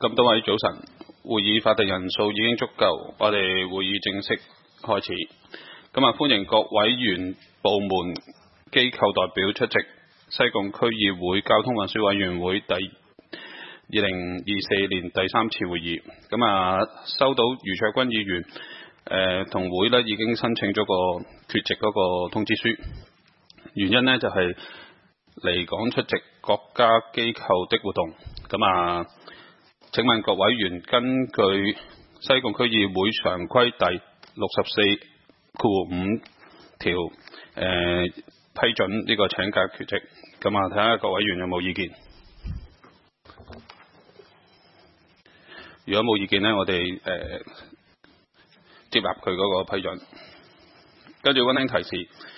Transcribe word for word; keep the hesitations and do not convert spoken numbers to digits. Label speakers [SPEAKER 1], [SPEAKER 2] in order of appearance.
[SPEAKER 1] 咁多位早晨，會議法定人數已經足夠，我哋會議正式開始。咁啊，歡迎各委員、部門、機構代表出席西貢區議會交通運輸委員會第二零二四年第三次會議。咁啊，收到余卓君議員誒同會呢已經申請咗個缺席嗰個通知書，原因呢就係離港出席國家機構的活動。咁啊，請問各委員根據西貢區議會常規第六十四括五條誒、呃、批准呢個請假缺席。咁啊，睇下各委員有冇意見。如果冇意見呢，我哋誒、呃、接納佢嗰個批准。跟住溫馨提示。